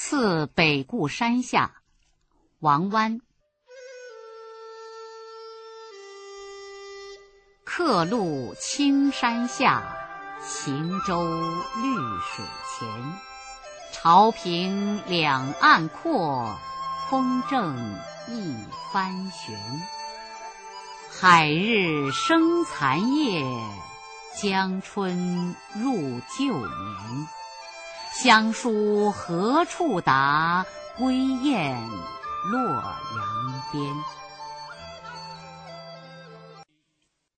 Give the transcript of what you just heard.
次北固山下，王湾。客路青山下，行舟绿水前。潮平两岸阔，风正一帆悬。海日生残夜，江春入旧年。乡书何处达？归雁洛阳边。